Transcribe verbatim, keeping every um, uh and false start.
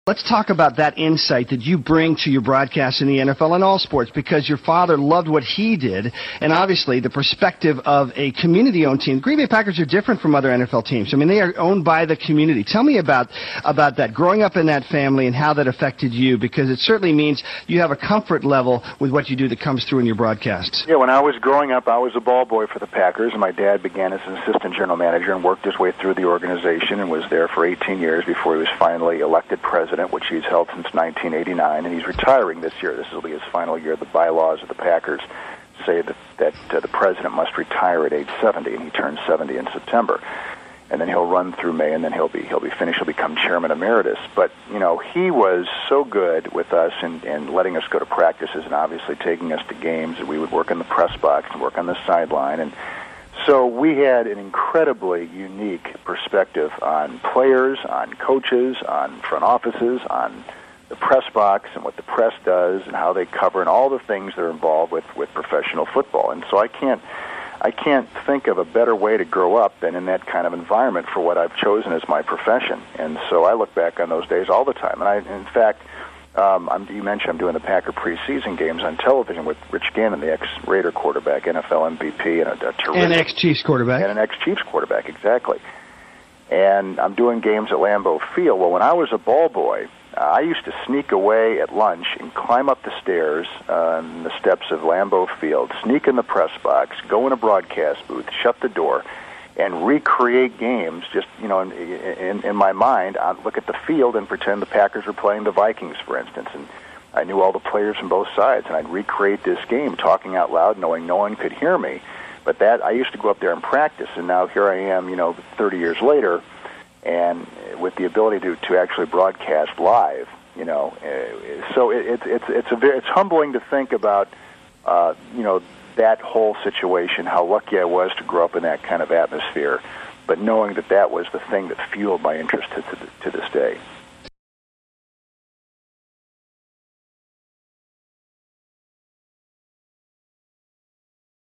Let's talk about that insight that you bring to your broadcast in the N F L and all sports, because your father loved what he did, and obviously the perspective of a community-owned team. Green Bay Packers are different from other N F L teams. I mean, they are owned by the community. Tell me about about that, growing up in that family and how that affected you, because it certainly means you have a comfort level with what you do that comes through in your broadcasts. Yeah, when I was growing up, I was a ball boy for the Packers, and my dad began as an assistant general manager and worked his way through the organization and was there for eighteen years before he was finally elected president, which he's held since nineteen eighty-nine, and he's retiring this year. This will be his final year. The bylaws of the Packers say that, that uh, the president must retire at age seventy, and he turns seventy in September. And then he'll run through May, and then he'll be he'll be finished. He'll become chairman emeritus. But, you know, he was so good with us and, and letting us go to practices and obviously taking us to games. And we would work in the press box and work on the sideline. And so we had an incredibly unique perspective on players, on coaches, on front offices, on the press box and what the press does and how they cover and all the things that are involved with, with professional football. And so I can't I can't think of a better way to grow up than in that kind of environment for what I've chosen as my profession. And so I look back on those days all the time. And I, in fact, Um, I'm, you mentioned I'm doing the Packer preseason games on television with Rich Gannon, the ex-Raider quarterback, N F L M V P, and a, a terrific... And ex-Chiefs quarterback. And an ex-Chiefs quarterback, exactly. And I'm doing games at Lambeau Field. Well, when I was a ball boy, uh, I used to sneak away at lunch and climb up the stairs on uh, the steps of Lambeau Field, sneak in the press box, go in a broadcast booth, shut the door, and recreate games just, you know, in, in, in my mind. I'd look at the field and pretend the Packers were playing the Vikings, for instance, and I knew all the players from both sides, and I'd recreate this game, talking out loud, knowing no one could hear me. But that, I used to go up there and practice, and now here I am, you know, thirty years later, and with the ability to, to actually broadcast live, you know. So it, it's it's it's a very, it's humbling to think about, uh, you know, that whole situation, how lucky I was to grow up in that kind of atmosphere, but knowing that that was the thing that fueled my interest to, to, to this day.